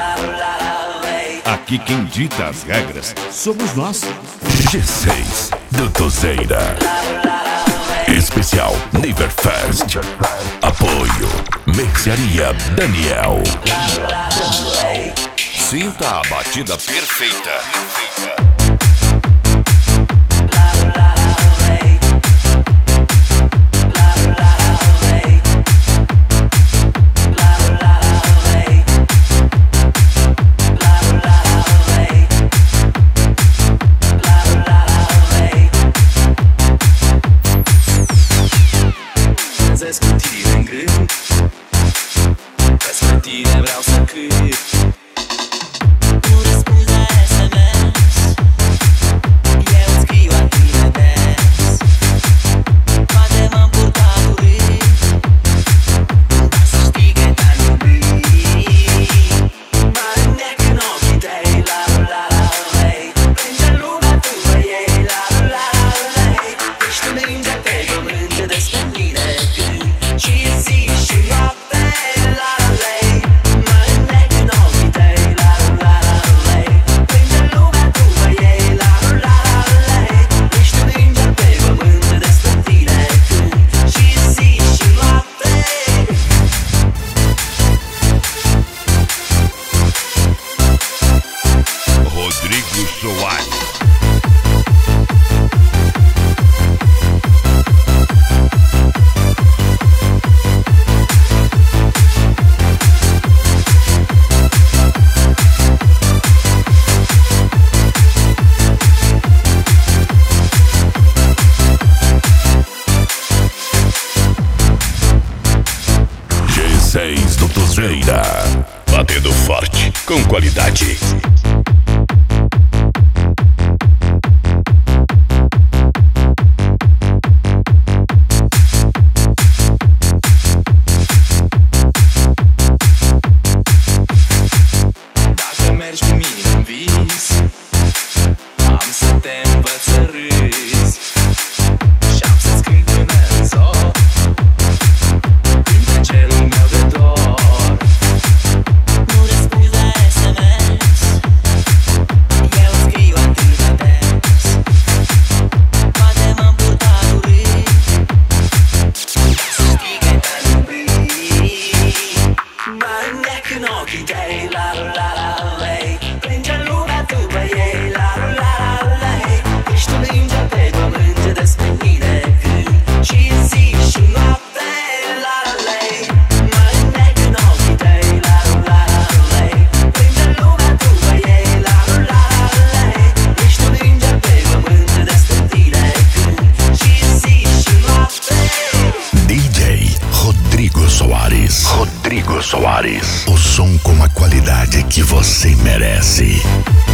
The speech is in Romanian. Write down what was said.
Aqui quem dita as regras somos nós. G6 do Tozeira. Especial Neverfest. Apoio Mercearia Daniel. Sinta a batida perfeita. Cu tine în gând, despre tine vreau să cânt. Nu răspunzi la SMS, eu îți scriu atât de des. Poate m-am purtat urât, dar să știi că te-am iubit. Mă înnec în ochii tăi, la la la lei. Plânge lumea după ei, la la la lei. Ești un înger pe pământ despre mine cânt. Și zi și noapte, la la lei. Mă înnec în ochii tăi, la la la lei. Plânge lumea după ei, la la la lei. Ești un înger pe pământ despre tine cânt. Și zi și noapte. Rodrigo Soares. G6 do Tozeira. Batendo forte, com qualidade. Dacă mergi cu mine în vis, am să te învăț să râzi. Și am să-ți cânt până în zor cântecelul meu de dor. Nu răspunzi la SMS, eu îți scriu atât de des. Poate m-am purtat urât, dar să știi că te-am iubit. Mă înnec în ochii tăi, la la la lei. Plânge lumea după ei, la la la lei. Ești un înger pe pământ despre mine cânt. Și zi și noapte, la la lei. Mă înnec în ochii tăi, la la la lei. Plânge lumea după ei, la la la lei. Ești un înger pe pământ despre tine cânt. Și zi și noapte. DJ Rodrigo Soares. Rodrigo Soares. O som com a qualidade que você merece.